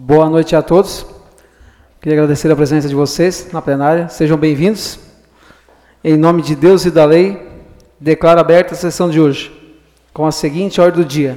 Boa noite a todos. Queria agradecer a presença de vocês na plenária. Sejam bem-vindos. Em nome de Deus e da lei, declaro aberta a sessão de hoje, com a seguinte ordem do dia: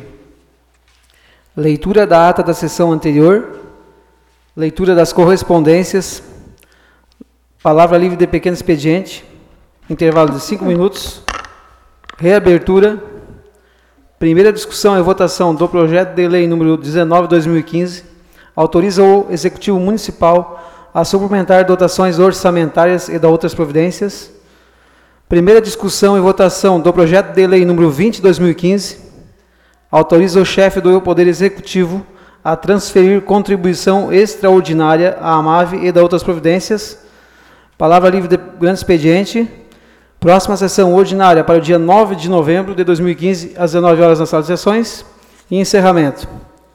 leitura da ata da sessão anterior, leitura das correspondências, palavra livre de pequeno expediente, intervalo de 5 minutos, reabertura, primeira discussão e votação do projeto de lei número 19/2015, autoriza o Executivo Municipal a suplementar dotações orçamentárias e da outras providências. Primeira discussão e votação do projeto de lei número 20/2015, autoriza o chefe do Poder Executivo a transferir contribuição extraordinária à AMAV e da outras providências. Palavra livre de grande expediente. Próxima sessão ordinária para o dia 9 de novembro de 2015, às 19 horas na sala de sessões. E encerramento.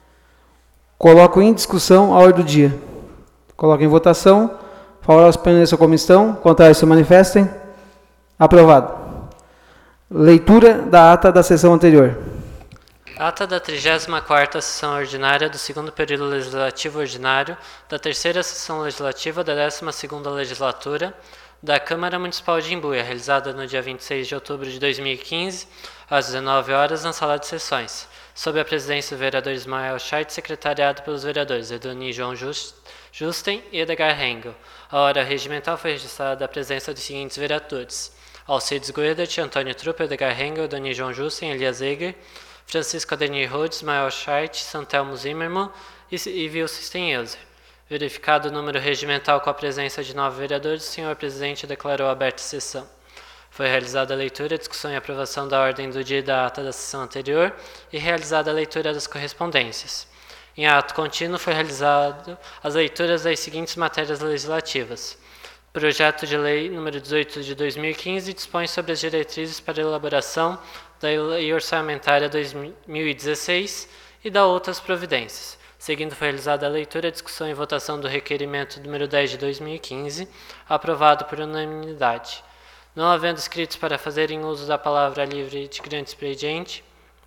Coloco em discussão a ordem do dia. Coloco em votação. Favoráveis permaneçam como estão. Contrários se manifestem. Aprovado. Leitura da ata da sessão anterior. Ata da 34ª Sessão Ordinária do 2º Período Legislativo Ordinário da 3ª Sessão Legislativa da 12ª Legislatura da Câmara Municipal de Imbuia, realizada no dia 26 de outubro de 2015, às 19 horas, na Sala de Sessões, sob a presidência do vereador Ismael Scheidt, secretariado pelos vereadores Edoni João Justen e Edgar Hengel. A hora regimental foi registrada a presença dos seguintes vereadores: Alcides Guedet, Antônio Trupp, Edgar Hengel, Edoni João Justen, Elias Eger, Francisco Adenir Rhodes, Ismael Scheidt, Santelmo Zimmermann e Wilson Stenhauser. Verificado o número regimental com a presença de 9 vereadores, o senhor presidente declarou aberta a sessão. Foi realizada a leitura, discussão e aprovação da ordem do dia e da ata da sessão anterior e realizada a leitura das correspondências. Em ato contínuo foi realizado as leituras das seguintes matérias legislativas. Projeto de lei número 18 de 2015 dispõe sobre as diretrizes para a elaboração da Lei Orçamentária 2016 e da outras providências. Seguindo, foi realizada a leitura, discussão e votação do requerimento número 10 de 2015, aprovado por unanimidade. Não havendo inscritos para fazerem uso da palavra livre de grande expediente,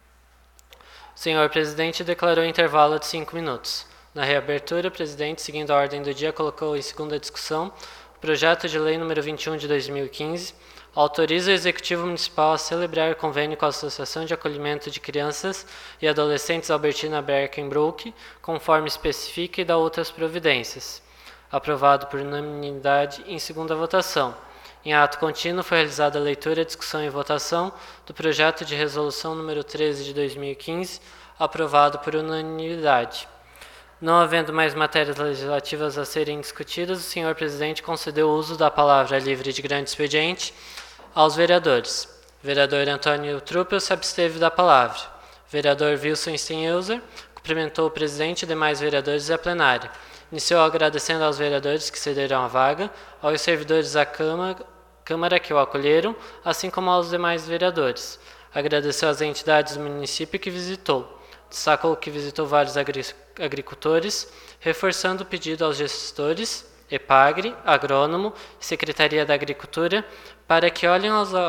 o senhor presidente declarou intervalo de 5 minutos. Na reabertura, o presidente, seguindo a ordem do dia, colocou em segunda discussão o projeto de lei número 21 de 2015, autoriza o Executivo Municipal a celebrar convênio com a Associação de Acolhimento de Crianças e Adolescentes Albertina Berkenbrook, conforme especifica, e da outras providências. Aprovado por unanimidade em segunda votação. Em ato contínuo foi realizada a leitura, discussão e votação do projeto de resolução número 13 de 2015, aprovado por unanimidade. Não havendo mais matérias legislativas a serem discutidas, o senhor presidente concedeu o uso da palavra livre de grande expediente aos vereadores. Vereador Antônio Truppel se absteve da palavra. Vereador Wilson Stenhauser cumprimentou o presidente e demais vereadores da plenária. Iniciou agradecendo aos vereadores que cederam a vaga, aos servidores da Câmara que o acolheram, assim como aos demais vereadores. Agradeceu às entidades do município que visitou. Destacou que visitou vários agricultores, reforçando o pedido aos gestores, EPAGRE, Agrônomo e Secretaria da Agricultura, para que olhem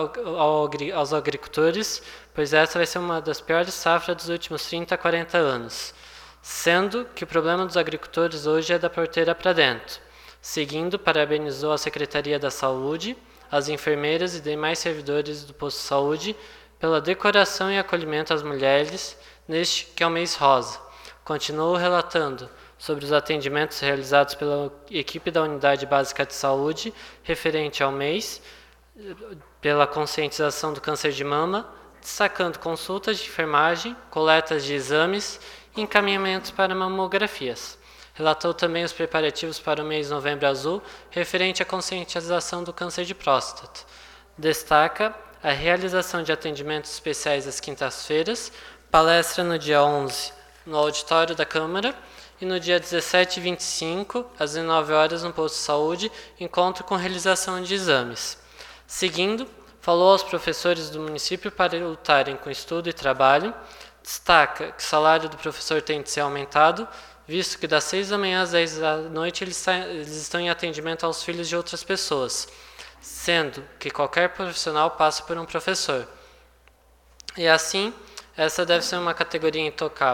aos agricultores, pois essa vai ser uma das piores safras dos últimos 30 a 40 anos, sendo que o problema dos agricultores hoje é da porteira para dentro. Seguindo, parabenizou a Secretaria da Saúde, as enfermeiras e demais servidores do posto de saúde pela decoração e acolhimento às mulheres neste que é o mês rosa. Continuou relatando sobre os atendimentos realizados pela equipe da Unidade Básica de Saúde referente ao mês, pela conscientização do câncer de mama, destacando consultas de enfermagem, coletas de exames e encaminhamentos para mamografias. Relatou também os preparativos para o mês Novembro Azul, referente à conscientização do câncer de próstata. Destaca a realização de atendimentos especiais às quintas-feiras, palestra no dia 11 no auditório da Câmara e no dia 17 e 25, às 19 horas, no posto de saúde, encontro com realização de exames. Seguindo, falou aos professores do município para lutarem com estudo e trabalho. Destaca que o salário do professor tem de ser aumentado, visto que das 6 da manhã às 10 da noite eles estão em atendimento aos filhos de outras pessoas, sendo que qualquer profissional passa por um professor. E assim, essa deve ser uma categoria intocável.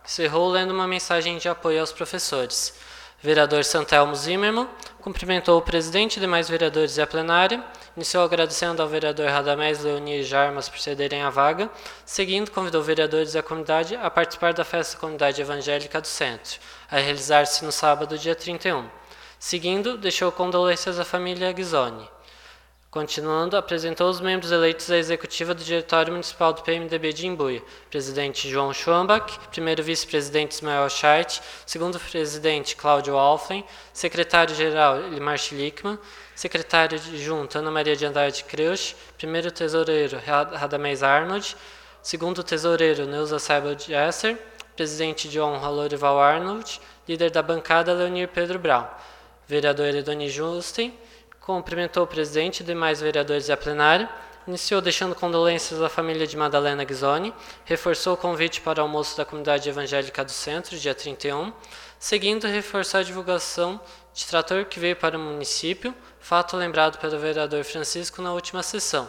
encerrou lendo uma mensagem de apoio aos professores. Vereador Santelmo Zimmermann cumprimentou o presidente e demais vereadores e a plenária, iniciou agradecendo ao vereador Radamés Leoni e Jarmas por cederem a vaga, seguindo convidou vereadores e a comunidade a participar da festa da Comunidade Evangélica do Centro, a realizar-se no sábado, dia 31. Seguindo, deixou condolências à família Ghisoni. Continuando, apresentou os membros eleitos à executiva do Diretório Municipal do PMDB de Imbuia, presidente João Schwambach, primeiro vice-presidente Ismael Scheidt, segundo presidente Cláudio Alflen, secretário-geral Elimar Schlickmann, secretário adjunto Ana Maria de Andrade Kreusch, primeiro tesoureiro Radamés Arnold, segundo tesoureiro Neuza Seibel Jesser, presidente de honra Lorival Arnold, líder da bancada Leonir Pedro Brown, vereador Edoni Justen, cumprimentou o presidente e demais vereadores e a plenária, iniciou deixando condolências à família de Madalena Ghisoni, reforçou o convite para o almoço da Comunidade Evangélica do Centro, dia 31, seguindo reforçou a divulgação de trator que veio para o município, fato lembrado pelo vereador Francisco na última sessão.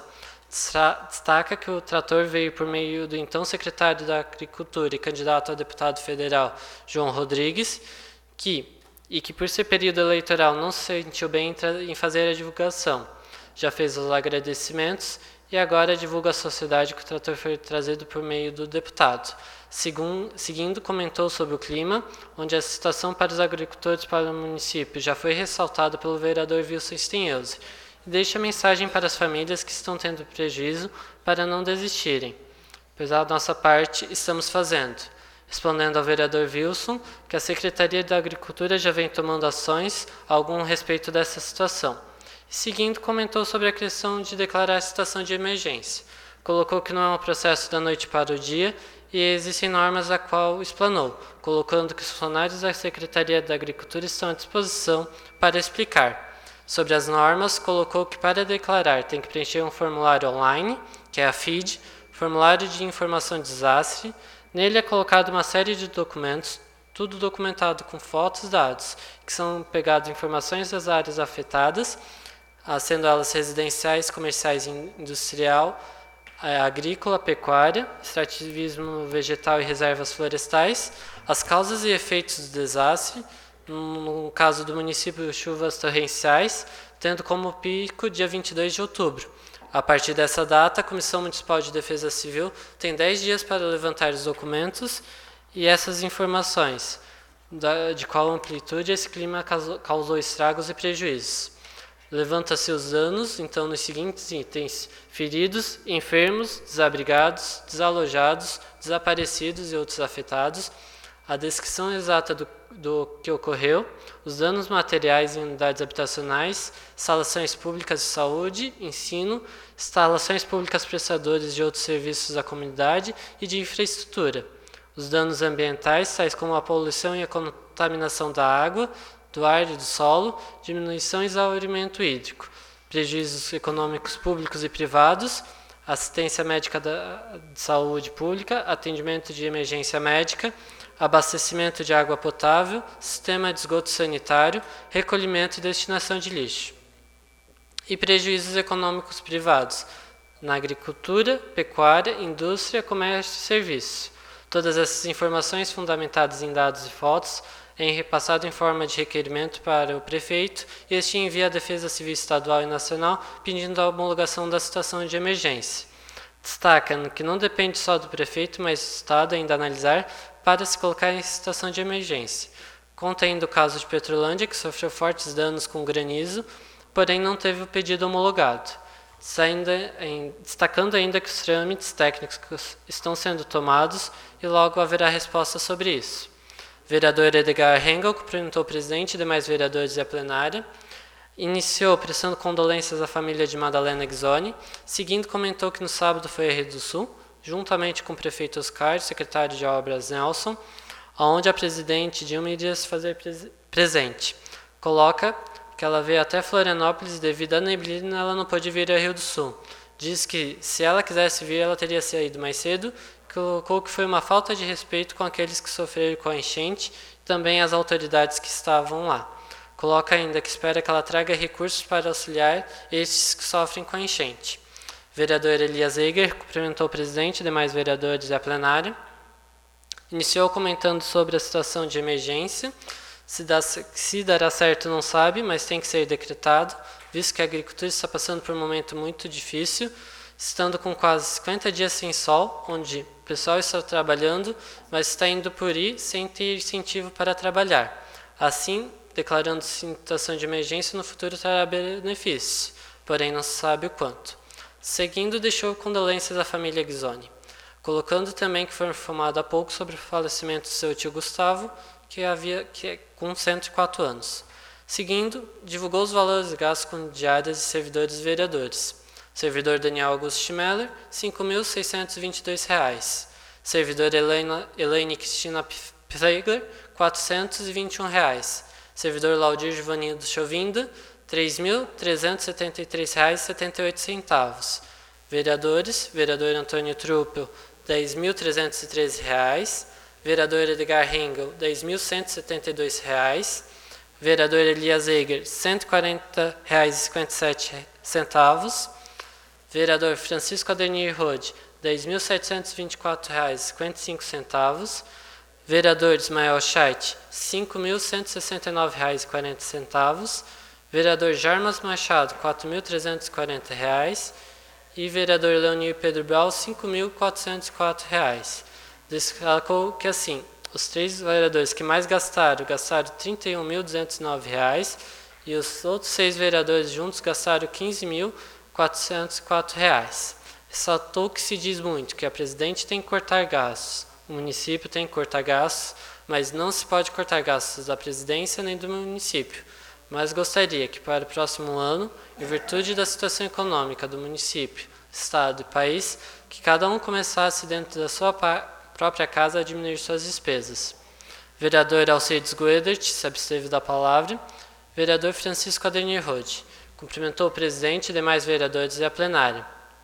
Destaca que o trator veio por meio do então secretário da Agricultura e candidato a deputado federal João Rodrigues, que por ser período eleitoral não se sentiu bem em fazer a divulgação. Já fez os agradecimentos e agora divulga à sociedade que o trator foi trazido por meio do deputado. Seguindo, comentou sobre o clima, onde a situação para os agricultores para o município já foi ressaltada pelo vereador Wilson Stenhauser, e deixa a mensagem para as famílias que estão tendo prejuízo para não desistirem. Apesar da nossa parte, estamos fazendo. Respondendo ao vereador Wilson, que a Secretaria da Agricultura já vem tomando ações a algum respeito dessa situação. E seguindo, comentou sobre a questão de declarar a situação de emergência. Colocou que não é um processo da noite para o dia e existem normas a qual explanou, colocando que os funcionários da Secretaria da Agricultura estão à disposição para explicar. Sobre as normas, colocou que para declarar tem que preencher um formulário online, que é a FID, formulário de informação de desastre. Nele é colocado uma série de documentos, tudo documentado com fotos e dados, que são pegadas informações das áreas afetadas, sendo elas residenciais, comerciais e industrial, agrícola, pecuária, extrativismo vegetal e reservas florestais, as causas e efeitos do desastre, no caso do município, chuvas torrenciais, tendo como pico dia 22 de outubro. A partir dessa data, a Comissão Municipal de Defesa Civil tem 10 dias para levantar os documentos e essas informações, de qual amplitude esse clima causou estragos e prejuízos. Levanta-se os danos, então, nos seguintes itens: feridos, enfermos, desabrigados, desalojados, desaparecidos e outros afetados, a descrição exata do que ocorreu, os danos materiais em unidades habitacionais, instalações públicas de saúde, ensino, instalações públicas prestadoras de outros serviços à comunidade e de infraestrutura, os danos ambientais, tais como a poluição e a contaminação da água, do ar e do solo, diminuição e exaurimento hídrico, prejuízos econômicos públicos e privados, assistência médica de saúde pública, atendimento de emergência médica, abastecimento de água potável, sistema de esgoto sanitário, recolhimento e destinação de lixo. E prejuízos econômicos privados na agricultura, pecuária, indústria, comércio e serviço. Todas essas informações fundamentadas em dados e fotos é repassado em forma de requerimento para o prefeito e este envia à Defesa Civil Estadual e Nacional pedindo a homologação da situação de emergência. Destaca que não depende só do prefeito, mas do Estado ainda analisar para se colocar em situação de emergência. Conta ainda o caso de Petrolândia, que sofreu fortes danos com granizo, porém não teve o pedido homologado. Destacando ainda que os trâmites técnicos estão sendo tomados e logo haverá resposta sobre isso. Vereador Edgar Hengel cumprimentou o presidente e demais vereadores e a plenária. Iniciou prestando condolências à família de Madalena Ghisoni. Seguindo, comentou que no sábado foi a Rio do Sul, juntamente com o prefeito Oscar e o secretário de obras Nelson, onde a presidente Dilma iria se fazer presente. Coloca que ela veio até Florianópolis e devido à neblina ela não pôde vir a Rio do Sul. Diz que se ela quisesse vir, ela teria saído mais cedo. Colocou que foi uma falta de respeito com aqueles que sofreram com a enchente e também as autoridades que estavam lá. Coloca ainda que espera que ela traga recursos para auxiliar estes que sofrem com a enchente. Vereador Elias Eger cumprimentou o presidente e demais vereadores da plenária. Iniciou comentando sobre a situação de emergência. Se dará certo não sabe, mas tem que ser decretado, visto que a agricultura está passando por um momento muito difícil, estando com quase 50 dias sem sol, onde o pessoal está trabalhando, mas está indo por aí sem ter incentivo para trabalhar. Assim, declarando situação de emergência, no futuro trará benefícios, porém não se sabe o quanto. Seguindo, deixou condolências à família Ghisoni, colocando também que foi informado há pouco sobre o falecimento do seu tio Gustavo, que é com 104 anos. Seguindo, divulgou os valores gastos com diárias de servidores e vereadores. Servidor Daniel Augusto Schmeller, R$ 5.622. Servidor Elaine Cristina Pflegler, R$ 421. Servidor Laudir Giovanni Chovinda, R$ 3.373,78. Vereadores, vereador Antônio Truppel, R$ 10.313. Vereador Edgar Hengel, R$ 10.172. Vereador Elias Eger, R$ 140,57. Vereador Francisco Ademir Rode, R$ 10.724,55. Vereador Ismael Scheidt, R$ 5.169,40. Vereador Jarmas Machado, R$ 4.340. E vereador Leonir Pedro Brau, R$ 5.404. Destacou que, assim, os 3 vereadores que mais gastaram R$ 31.209 e os outros 6 vereadores juntos gastaram R$ 15.404. Ressaltou que se diz muito que a presidente tem que cortar gastos, o município tem que cortar gastos, mas não se pode cortar gastos da presidência nem do município. Mas gostaria que para o próximo ano, em virtude da situação econômica do município, estado e país, que cada um começasse dentro da sua própria casa a diminuir suas despesas. Vereador Alcides Guedert se absteve da palavra. Vereador Francisco Ademir Rode cumprimentou o presidente e demais vereadores e a plenária.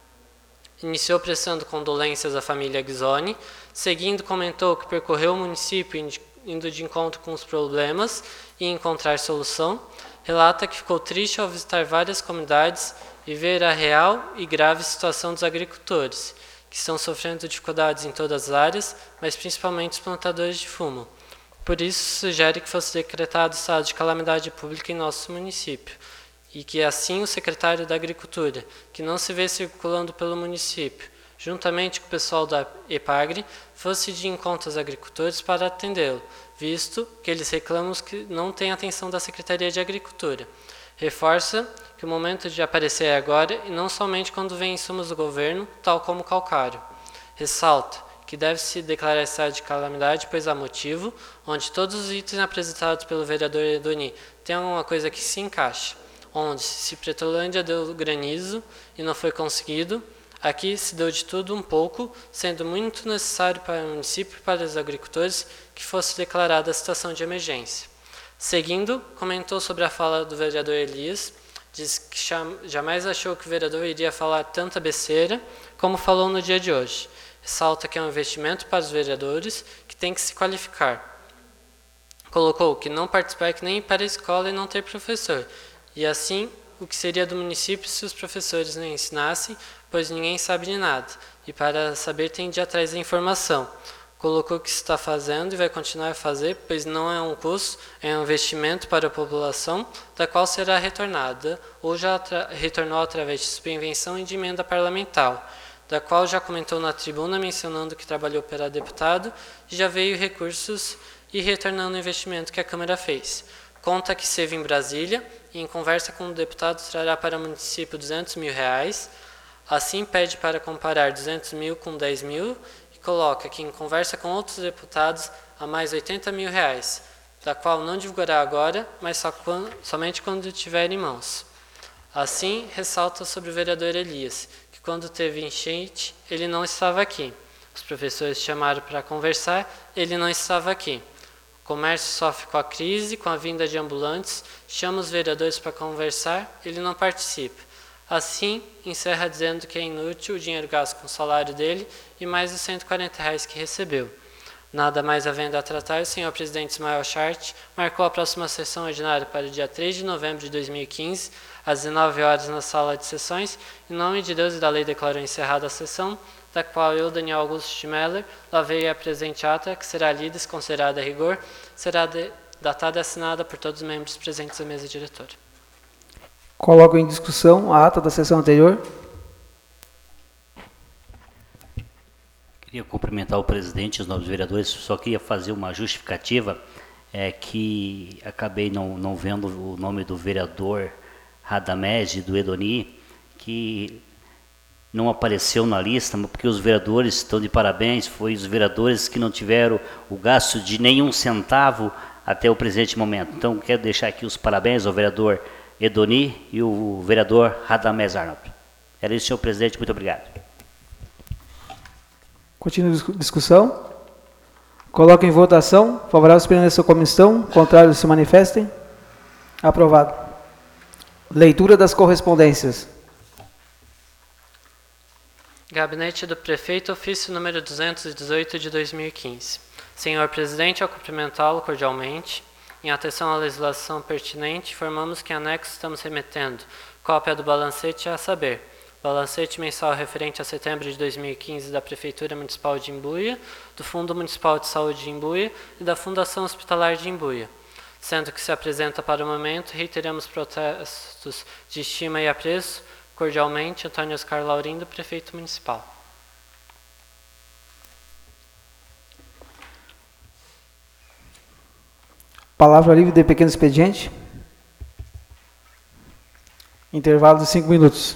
Iniciou prestando condolências à família Ghisoni. Seguindo, comentou que percorreu o município indo de encontro com os problemas e encontrar solução. Relata que ficou triste ao visitar várias comunidades e ver a real e grave situação dos agricultores, que estão sofrendo dificuldades em todas as áreas, mas principalmente os plantadores de fumo. Por isso, sugere que fosse decretado estado de calamidade pública em nosso município, e que assim o secretário da Agricultura, que não se vê circulando pelo município, juntamente com o pessoal da EPAGRE, fosse de encontro aos agricultores para atendê-lo, visto que eles reclamam que não tem atenção da Secretaria de Agricultura. Reforça que o momento de aparecer é agora e não somente quando vem insumos do governo, tal como o calcário. Ressalta que deve-se declarar estado de calamidade, pois há motivo, onde todos os itens apresentados pelo vereador Edoni têm alguma coisa que se encaixa, onde se Petrolândia deu granizo e não foi conseguido, aqui se deu de tudo um pouco, sendo muito necessário para o município e para os agricultores que fosse declarada a situação de emergência. Seguindo, comentou sobre a fala do vereador Elias, diz que jamais achou que o vereador iria falar tanta besteira como falou no dia de hoje. Ressalta que é um investimento para os vereadores que tem que se qualificar. Colocou que não participar é que nem ir para a escola e não ter professor, e assim o que seria do município se os professores não ensinassem, pois ninguém sabe de nada, e para saber tem de ir atrás da informação. Colocou que está fazendo e vai continuar a fazer, pois não é um custo, é um investimento para a população, da qual será retornada, ou já retornou através de subvenção e de emenda parlamentar, da qual já comentou na tribuna, mencionando que trabalhou para deputado, e já veio recursos e retornando o investimento que a Câmara fez. Conta que esteve em Brasília e, em conversa com o deputado, trará para o município R$200 mil. Assim, pede para comparar 200 mil com 10 mil, coloca que em conversa com outros deputados a mais R$80 mil, da qual não divulgará agora, mas somente quando tiver em mãos. Assim, ressalta sobre o vereador Elias, que quando teve enchente, ele não estava aqui. Os professores chamaram para conversar, ele não estava aqui. O comércio sofre com a crise, com a vinda de ambulantes, chama os vereadores para conversar, ele não participa. Assim, encerra dizendo que é inútil o dinheiro gasto com o salário dele e mais os R$140 que recebeu. Nada mais havendo a tratar, o senhor presidente Ismael Scheidt marcou a próxima sessão ordinária para o dia 3 de novembro de 2015, às 19 horas na sala de sessões. Em nome de Deus e da lei, declaro encerrada a sessão, da qual eu, Daniel Augusto de Meller, lavei a presente ata, que será lida e considerada a rigor, será datada e assinada por todos os membros presentes da mesa diretora. Coloco em discussão a ata da sessão anterior. Queria cumprimentar o presidente e os novos vereadores, só queria fazer uma justificativa, que acabei não vendo o nome do vereador Radamés e do Edoni, que não apareceu na lista, porque os vereadores estão de parabéns, foi os vereadores que não tiveram o gasto de nenhum centavo até o presente momento. Então, quero deixar aqui os parabéns ao vereador Edoni e o vereador Radamés Arnold. Era isso, senhor presidente, muito obrigado. Continua a discussão. Coloco em votação. Favoráveis permaneçam à comissão. Contrários se manifestem. Aprovado. Leitura das correspondências. Gabinete do Prefeito, ofício número 218 de 2015. Senhor Presidente, ao cumprimentá-lo cordialmente, em atenção à legislação pertinente, informamos que em anexo estamos remetendo cópia do balancete, a saber, balancete mensal referente a setembro de 2015 da Prefeitura Municipal de Imbuia, do Fundo Municipal de Saúde de Imbuia e da Fundação Hospitalar de Imbuia. Sendo que se apresenta para o momento, reiteramos protestos de estima e apreço. Cordialmente, Antônio Oscar Laurindo, Prefeito Municipal. Palavra livre de pequeno expediente. Intervalo de 5 minutos.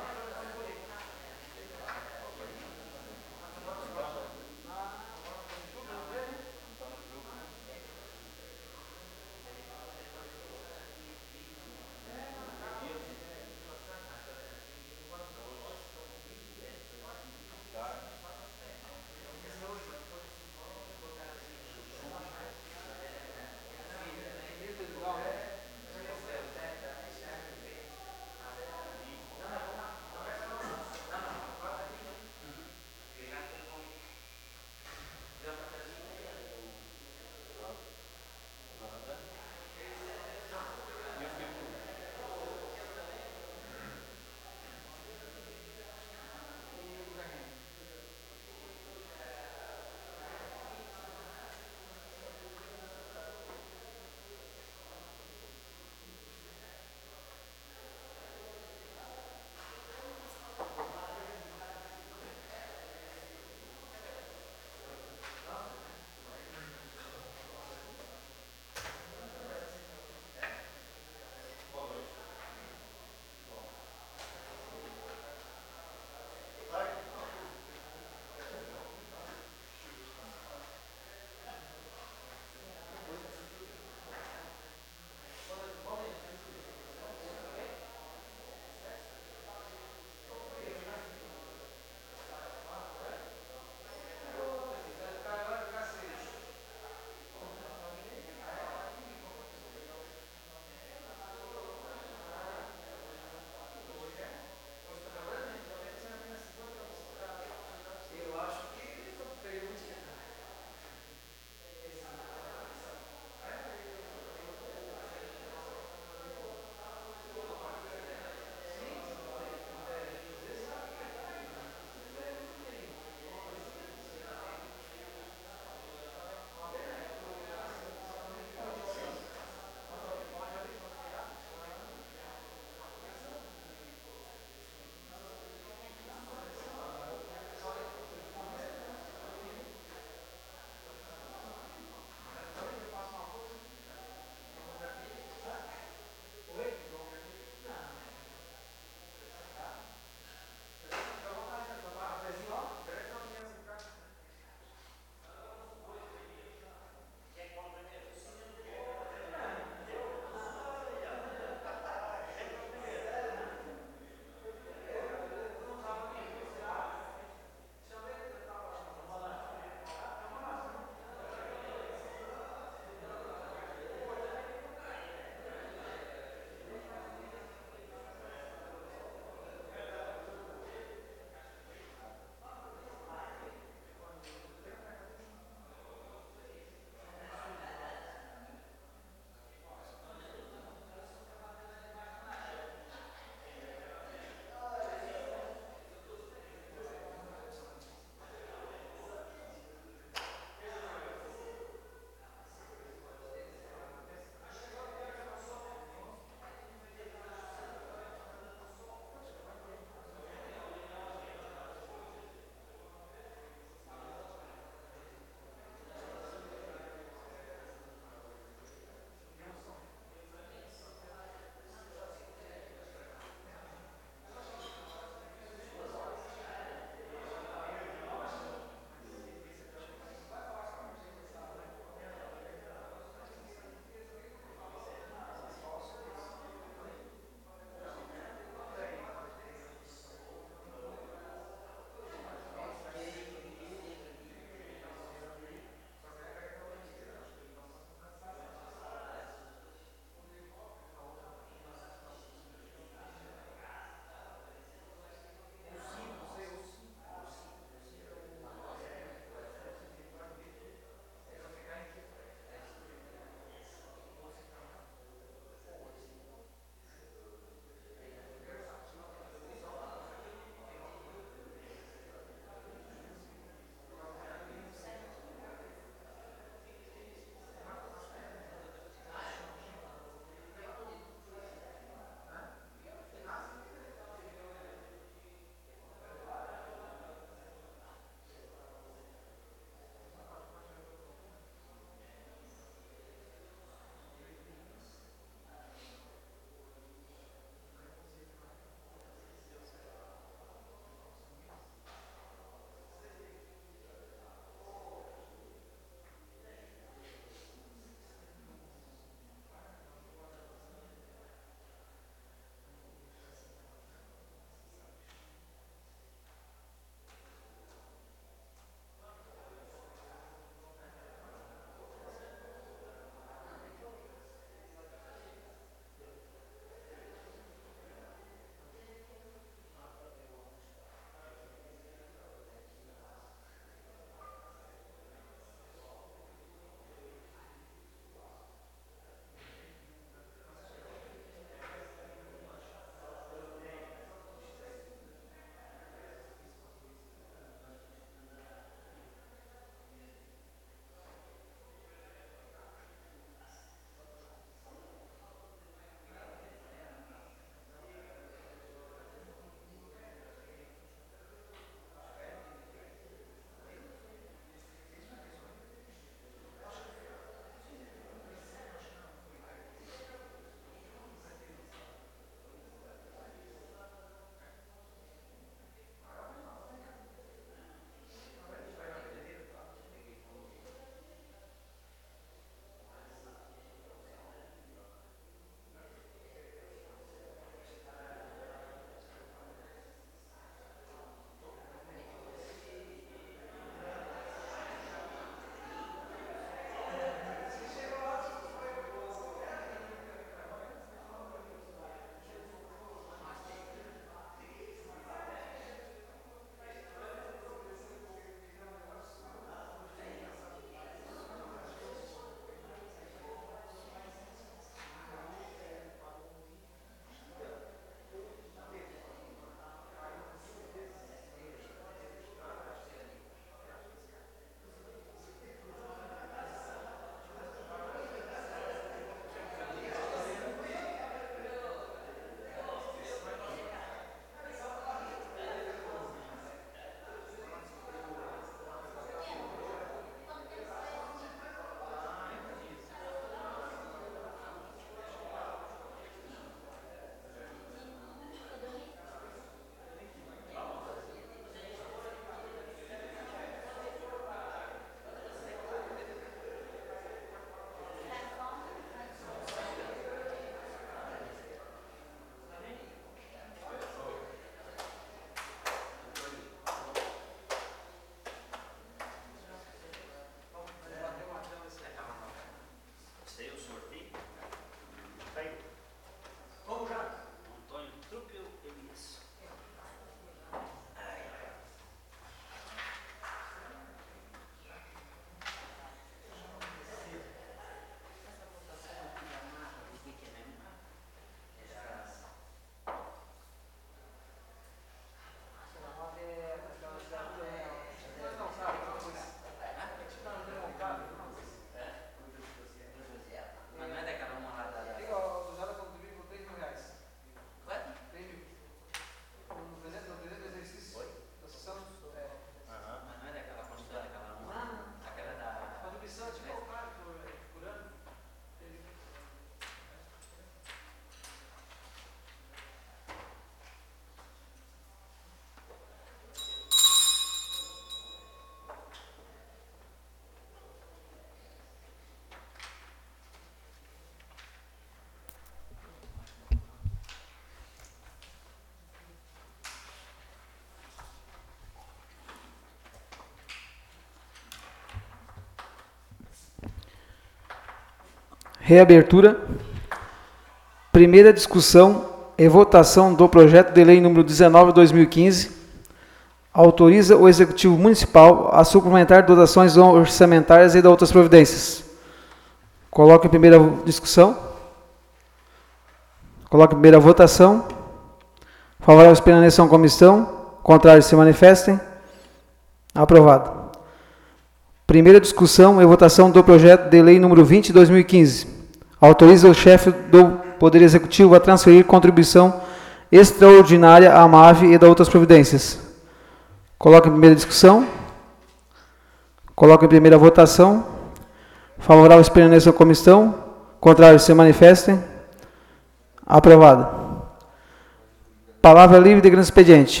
Reabertura. Primeira discussão e votação do projeto de lei número 19/2015. Autoriza o Executivo Municipal a suplementar dotações orçamentárias e da outras providências. Coloque em primeira discussão. Coloque em primeira votação. Favoráveis permaneçam em comissão. Contrários se manifestem. Aprovado. Primeira discussão e votação do projeto de lei número 20/2015. Autoriza o chefe do Poder Executivo a transferir contribuição extraordinária à MAVE e da outras providências. Coloque em primeira discussão. Coloque em primeira votação. Favoráveis permaneçam em comissão. Contrários se manifestem. Aprovado. Palavra livre de grande expediente.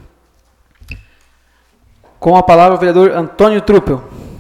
Com a palavra o vereador Antônio Truppel.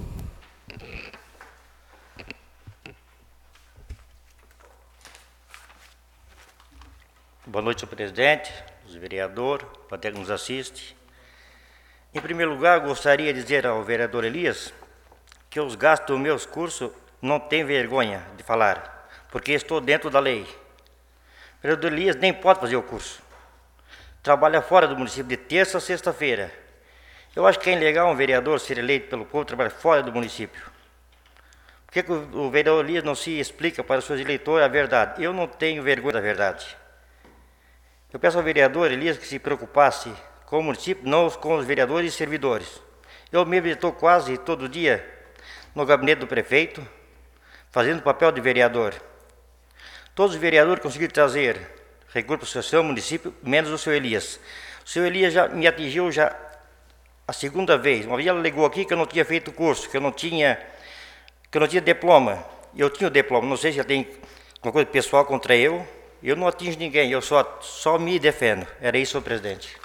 Boa noite, senhor presidente, os vereadores, a plateia que nos assiste. Em primeiro lugar, gostaria de dizer ao vereador Elias que os gastos dos meus cursos não tem vergonha de falar, porque estou dentro da lei. O vereador Elias nem pode fazer o curso. Trabalha fora do município de terça a sexta-feira. Eu acho que é ilegal um vereador ser eleito pelo povo trabalhar fora do município. Por que o vereador Elias não se explica para os seus eleitores a verdade? Eu não tenho vergonha da verdade. Eu peço ao vereador Elias que se preocupasse com o município, não com os vereadores e servidores. Eu mesmo estou quase todo dia no gabinete do prefeito, fazendo o papel de vereador. Todos os vereadores conseguiram trazer recursos para o seu município, menos o senhor Elias. O senhor Elias já me atingiu já a segunda vez. Uma vez ela alegou aqui que eu não tinha feito curso, que eu não tinha diploma. Eu tinha o diploma, não sei se já tem alguma coisa pessoal contra eu. Eu não atingo ninguém, eu só me defendo. Era isso, senhor presidente.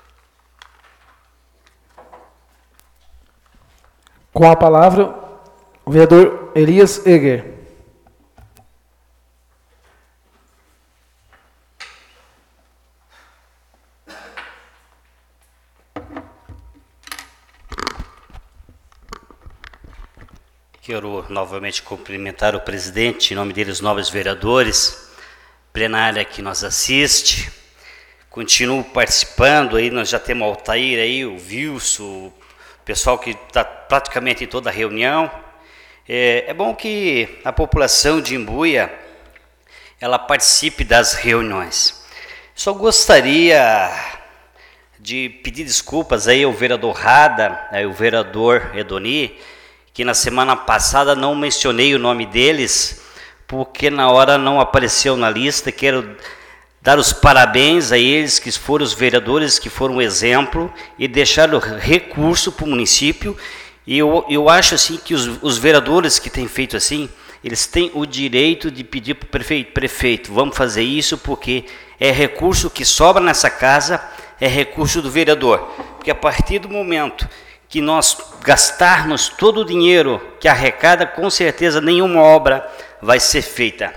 Com a palavra, o vereador Elias Eger. Quero novamente cumprimentar o presidente, em nome deles, os novos vereadores, plenária que nos assiste. Continuo participando, aí nós já temos o Altair aí, o Wilson, o pessoal que está praticamente em toda a reunião. É bom que a população de Imbuia, ela participe das reuniões. Só gostaria de pedir desculpas aí ao vereador Rada, ao vereador Edoni, que na semana passada não mencionei o nome deles, porque na hora não apareceu na lista. Quero dar os parabéns a eles, que foram os vereadores que foram um exemplo e deixaram recurso para o município. E eu acho assim que os vereadores que têm feito assim, eles têm o direito de pedir para o prefeito, vamos fazer isso porque é recurso que sobra nessa casa, é recurso do vereador. Porque a partir do momento que nós gastarmos todo o dinheiro que arrecada, com certeza nenhuma obra vai ser feita.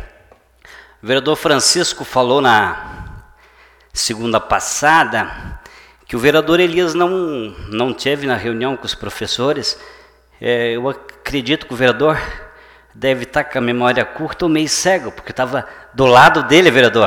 O vereador Francisco falou na segunda passada que o vereador Elias não teve na reunião com os professores. Eu acredito que o vereador deve estar com a memória curta ou meio cego, porque estava do lado dele, vereador.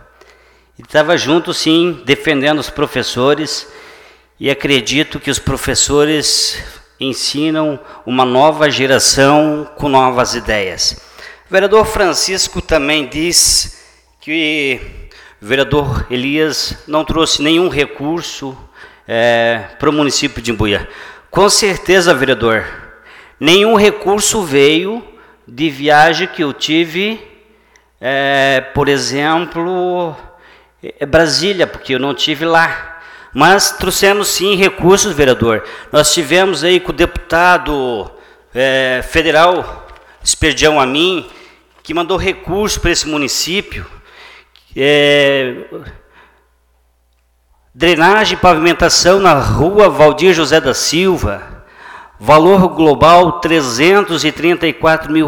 Ele estava junto, sim, defendendo os professores, e acredito que os professores ensinam uma nova geração com novas ideias. O vereador Francisco também diz que o vereador Elias não trouxe nenhum recurso para o município de Imbuia. Com certeza, vereador, nenhum recurso veio de viagem que eu tive, por exemplo, Brasília, porque eu não tive lá. Mas trouxemos sim recursos, vereador. Nós tivemos aí com o deputado federal, Esperdião Amin, que mandou recurso para esse município. Drenagem e pavimentação na rua Valdir José da Silva, valor global R$334 mil,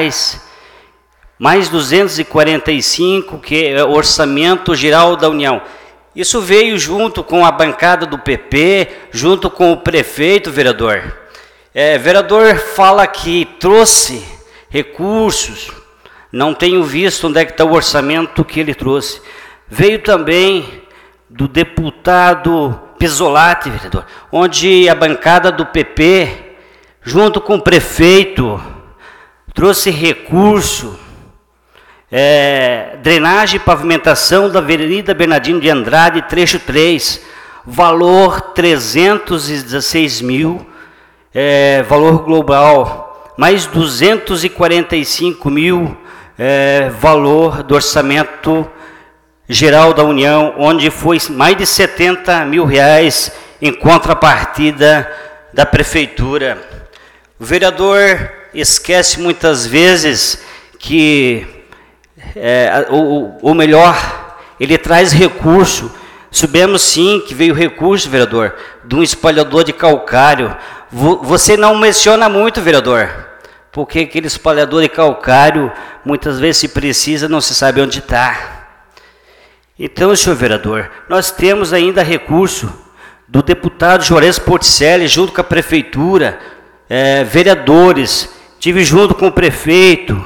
mais 245, que é o orçamento geral da União. Isso veio junto com a bancada do PP, junto com o prefeito, vereador. Vereador fala que trouxe recursos Não tenho visto onde é que está o orçamento que ele trouxe. Veio também do deputado Pesolati, vereador, onde a bancada do PP, junto com o prefeito, trouxe recurso, drenagem e pavimentação da Avenida Bernardino de Andrade, trecho 3, valor 316 mil, valor global, mais 245 mil, valor do orçamento geral da União, onde foi mais de 70 mil reais em contrapartida da prefeitura. O vereador esquece muitas vezes que, ou melhor, ele traz recurso. Soubemos sim que veio recurso, vereador, de um espalhador de calcário. Você não menciona muito, vereador, porque aquele espalhador de calcário, muitas vezes se precisa, não se sabe onde está. Então, senhor vereador, nós temos ainda recurso do deputado Juarez Porticelli, junto com a prefeitura, vereadores, tive junto com o prefeito,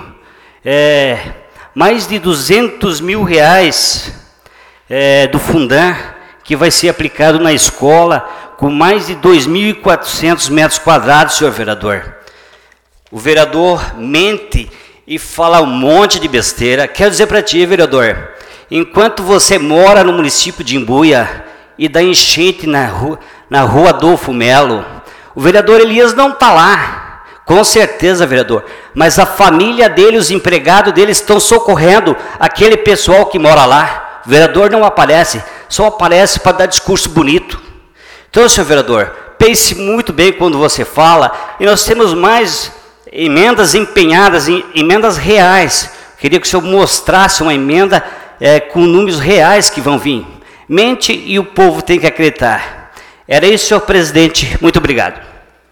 mais de 200 mil reais do Fundan, que vai ser aplicado na escola, com mais de 2.400 metros quadrados, senhor vereador. O vereador mente e fala um monte de besteira. Quero dizer para ti, vereador, enquanto você mora no município de Imbuia e dá enchente na rua Adolfo Melo, o vereador Elias não está lá, com certeza, vereador, mas a família dele, os empregados dele estão socorrendo aquele pessoal que mora lá. O vereador não aparece, só aparece para dar discurso bonito. Então, senhor vereador, pense muito bem quando você fala, e nós temos mais emendas empenhadas, emendas reais. Queria que o senhor mostrasse uma emenda com números reais que vão vir. Mente e o povo tem que acreditar. Era isso, senhor presidente. Muito obrigado.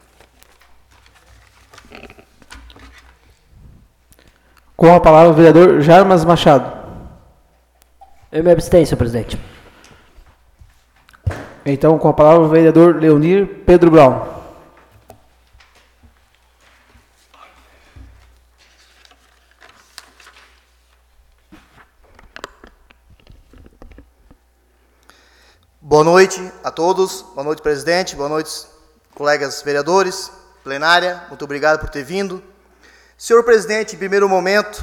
Com a palavra o vereador Jarmas Machado. Eu me abstenho, senhor presidente. Então, com a palavra o vereador Leonir Pedro Brown. Boa noite a todos, boa noite, presidente, boa noite, colegas vereadores, plenária, muito obrigado por ter vindo. Senhor presidente, em primeiro momento,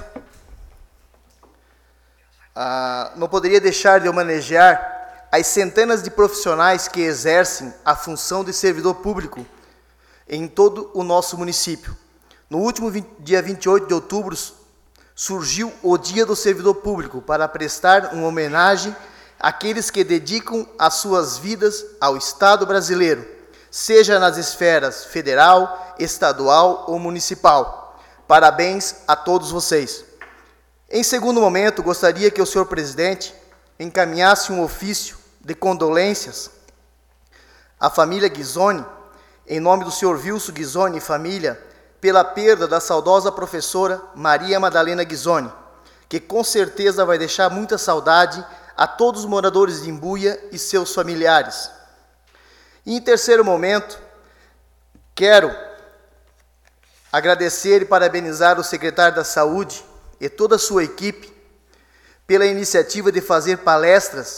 não poderia deixar de homenagear as centenas de profissionais que exercem a função de servidor público em todo o nosso município. No último dia 28 de outubro, surgiu o Dia do Servidor Público para prestar uma homenagem àqueles que dedicam as suas vidas ao Estado brasileiro, seja nas esferas federal, estadual ou municipal. Parabéns a todos vocês. Em segundo momento, gostaria que o senhor presidente encaminhasse um ofício de condolências à família Ghisoni, em nome do senhor Wilson Ghisoni e família, pela perda da saudosa professora Maria Madalena Ghisoni, que com certeza vai deixar muita saudade a todos os moradores de Imbuia e seus familiares. E em terceiro momento, quero agradecer e parabenizar o secretário da Saúde e toda a sua equipe pela iniciativa de fazer palestras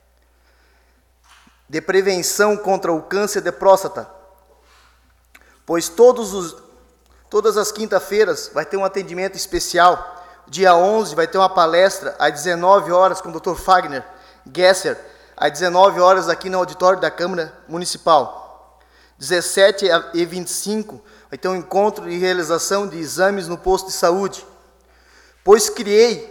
de prevenção contra o câncer de próstata, pois todas as quinta-feiras vai ter um atendimento especial. Dia 11 vai ter uma palestra às 19 horas com o Dr. Fagner Gesser, às 19 horas aqui no auditório da Câmara Municipal. 17 e 25 vai ter um encontro de realização de exames no posto de saúde, pois criei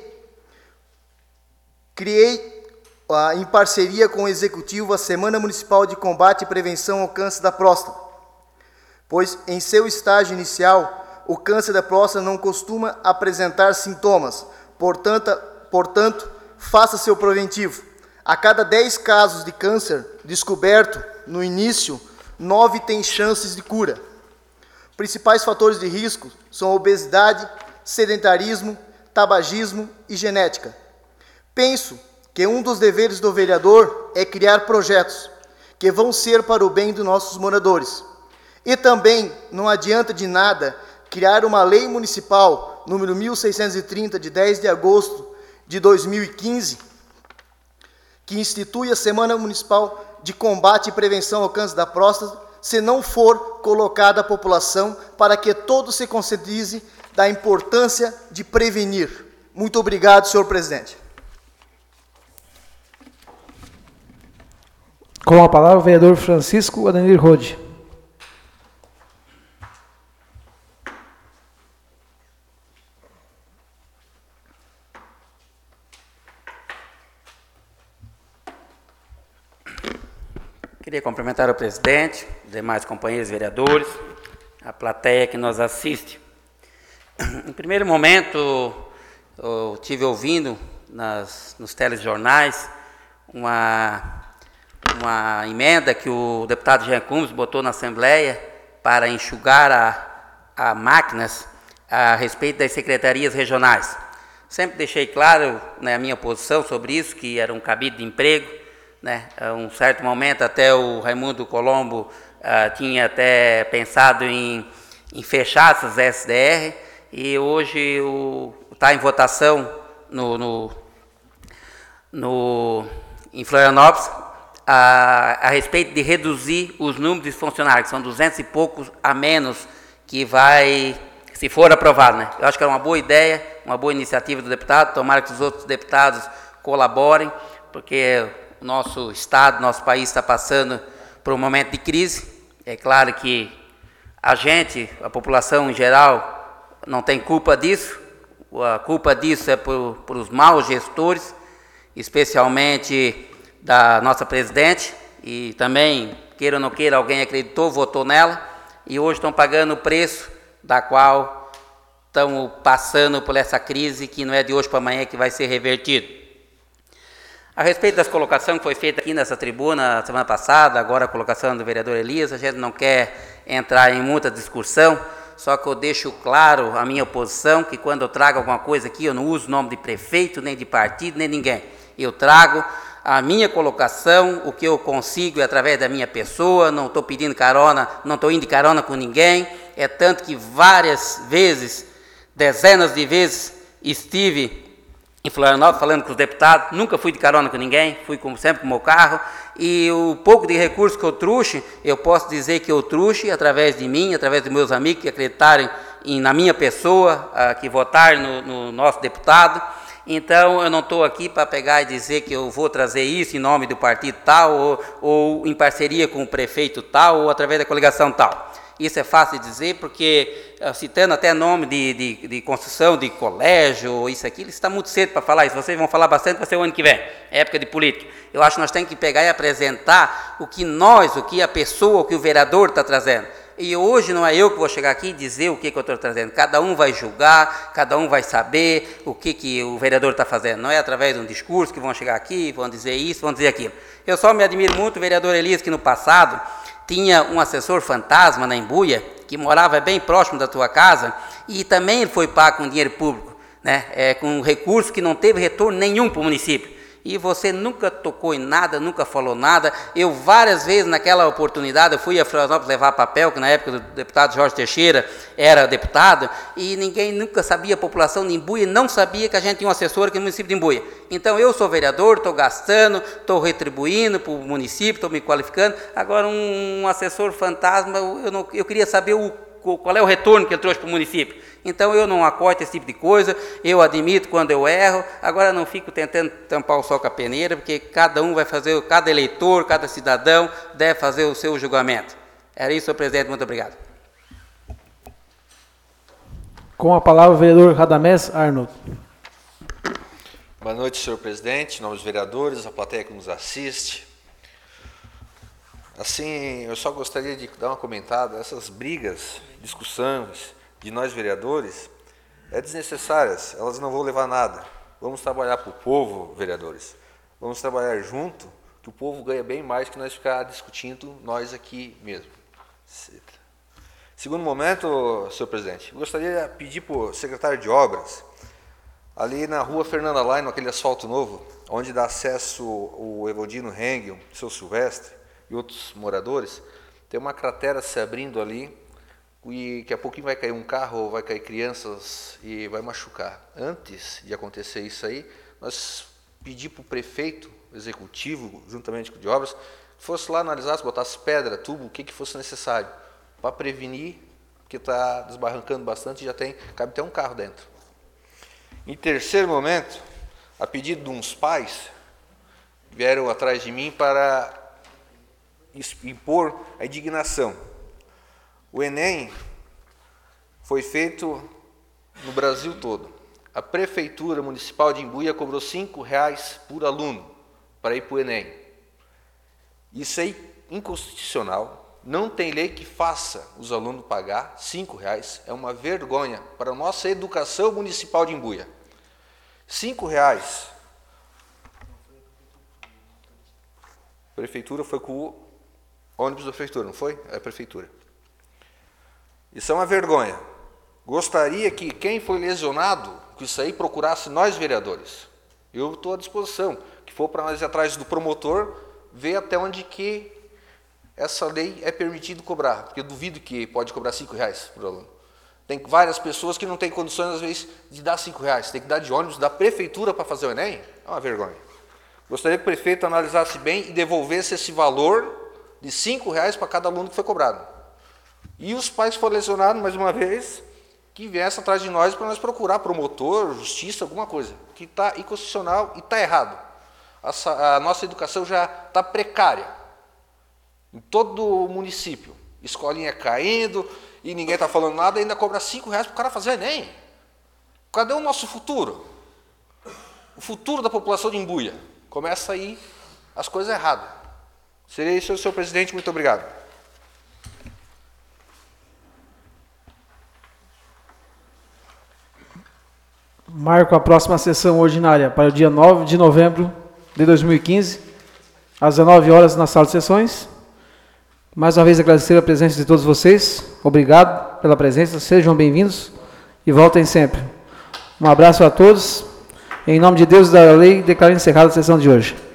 em parceria com o Executivo a Semana Municipal de Combate e Prevenção ao Câncer da Próstata, pois em seu estágio inicial, o câncer da próstata não costuma apresentar sintomas, portanto, faça seu preventivo. A cada 10 casos de câncer descoberto no início, 9 têm chances de cura. Principais fatores de risco são obesidade, sedentarismo, tabagismo e genética. Penso que um dos deveres do vereador é criar projetos que vão ser para o bem dos nossos moradores. E também não adianta de nada criar uma lei municipal número 1630, de 10 de agosto de 2015, que institui a Semana Municipal de Combate e Prevenção ao Câncer da Próstata, se não for colocada a população para que todos se conscientize da importância de prevenir. Muito obrigado, senhor presidente. Com a palavra o vereador Francisco Adenir Rode. Queria cumprimentar o presidente, os demais companheiros vereadores, a plateia que nos assiste. Em primeiro momento, eu estive ouvindo nos telejornais uma emenda que o deputado Jean Cumes botou na Assembleia para enxugar a máquinas a respeito das secretarias regionais. Sempre deixei claro, né, a minha posição sobre isso, que era um cabide de emprego, né? A um certo momento até o Raimundo Colombo tinha até pensado em fechar essas SDR, e hoje está em votação em Florianópolis a respeito de reduzir os números de funcionários, que são 200 e poucos a menos que vai, se for aprovado, né? Eu acho que é uma boa ideia, uma boa iniciativa do deputado, tomara que os outros deputados colaborem, porque o nosso estado, nosso país está passando por um momento de crise. É claro que a população em geral, não tem culpa disso. A culpa disso é por os maus gestores, especialmente da nossa presidente, e também, queira ou não queira, alguém acreditou, votou nela, e hoje estão pagando o preço da qual estão passando por essa crise, que não é de hoje para amanhã que vai ser revertido. A respeito das colocações que foi feita aqui nessa tribuna semana passada, agora a colocação do vereador Elias, a gente não quer entrar em muita discussão, só que eu deixo claro a minha posição, que quando eu trago alguma coisa aqui, eu não uso o nome de prefeito, nem de partido, nem de ninguém. Eu trago a minha colocação, o que eu consigo é através da minha pessoa, não estou pedindo carona, não estou indo de carona com ninguém, é tanto que várias vezes, dezenas de vezes, estive em Florianópolis falando com os deputados, nunca fui de carona com ninguém, fui sempre com o meu carro, e o pouco de recurso que eu trouxe, eu posso dizer que eu trouxe através de mim, através dos meus amigos que acreditarem na minha pessoa, que votaram no nosso deputado. Então, eu não estou aqui para pegar e dizer que eu vou trazer isso em nome do partido tal, ou em parceria com o prefeito tal, ou através da coligação tal. Isso é fácil de dizer, porque, citando até nome de construção de colégio, isso aqui, está muito cedo para falar isso. Vocês vão falar bastante, vai ser o ano que vem, é época de política. Eu acho que nós temos que pegar e apresentar o que a pessoa, o que o vereador está trazendo. E hoje não é eu que vou chegar aqui e dizer o que eu estou trazendo. Cada um vai julgar, cada um vai saber o que o vereador está fazendo. Não é através de um discurso que vão chegar aqui, vão dizer isso, vão dizer aquilo. Eu só me admiro muito o vereador Elias, que no passado tinha um assessor fantasma na Embuia, que morava bem próximo da tua casa, e também ele foi pago com dinheiro público, né? Com um recurso que não teve retorno nenhum para o município. E você nunca tocou em nada, nunca falou nada. Eu várias vezes naquela oportunidade, eu fui a Florianópolis levar papel, que na época do deputado Jorge Teixeira era deputado, e ninguém nunca sabia, a população de Embuia não sabia que a gente tinha um assessor aqui no município de Embuia. Então eu sou vereador, estou gastando, estou retribuindo para o município, estou me qualificando. Agora um assessor fantasma, eu queria saber qual é o retorno que ele trouxe para o município. Então eu não acordo esse tipo de coisa, eu admito quando eu erro, agora não fico tentando tampar o sol com a peneira, porque cada um vai fazer, cada eleitor, cada cidadão deve fazer o seu julgamento. Era isso, senhor presidente, muito obrigado. Com a palavra o vereador Radamés Arnold. Boa noite, senhor presidente, novos vereadores, a plateia que nos assiste. Assim, eu só gostaria de dar uma comentada, essas brigas, discussões de nós vereadores, desnecessárias, elas não vão levar a nada. Vamos trabalhar para o povo, vereadores. Vamos trabalhar junto, que o povo ganha bem mais que nós ficar discutindo nós aqui mesmo. Segundo momento, senhor presidente, eu gostaria de pedir para o secretário de obras, ali na rua Fernanda Lai, naquele asfalto novo, onde dá acesso o Evaldino Hengel, seu Silvestre e outros moradores, tem uma cratera se abrindo ali, e daqui a pouquinho vai cair um carro, vai cair crianças e vai machucar. Antes de acontecer isso aí, nós pedimos para o prefeito executivo, juntamente com o de obras, que fosse lá, analisasse, botasse pedra, tubo, o que fosse necessário, para prevenir, porque está desbarrancando bastante e cabe até um carro dentro. Em terceiro momento, a pedido de uns pais, vieram atrás de mim para impor a indignação. O Enem foi feito no Brasil todo. A Prefeitura Municipal de Imbuia cobrou R$5 por aluno para ir para o Enem. Isso é inconstitucional. Não tem lei que faça os alunos pagar R$5. É uma vergonha para a nossa educação municipal de Imbuia. R$5. A Prefeitura foi com o ônibus da Prefeitura, não foi? É a Prefeitura. Isso é uma vergonha. Gostaria que quem foi lesionado com isso aí procurasse nós vereadores. Eu estou à disposição, que for para nós ir atrás do promotor, ver até onde que essa lei é permitido cobrar, porque eu duvido que pode cobrar R$5 por aluno. Tem várias pessoas que não têm condições, às vezes, de dar R$5. Tem que dar de ônibus da Prefeitura para fazer o Enem? É uma vergonha. Gostaria que o prefeito analisasse bem e devolvesse esse valor de R$5 para cada aluno que foi cobrado. E os pais que foram lesionados, mais uma vez, que viessem atrás de nós para nós procurar promotor, justiça, alguma coisa, que está inconstitucional e está errado. A nossa educação já está precária. Em todo o município. Escolinha caindo e ninguém está falando nada, ainda cobra R$5 para o cara fazer Enem. Cadê o nosso futuro? O futuro da população de Imbuia. Começa aí as coisas erradas. Seria isso, senhor presidente. Muito obrigado. Marco a próxima sessão ordinária para o dia 9 de novembro de 2015, às 19 horas, na sala de sessões. Mais uma vez agradecer a presença de todos vocês. Obrigado pela presença, sejam bem-vindos e voltem sempre. Um abraço a todos. Em nome de Deus e da lei, declaro encerrada a sessão de hoje.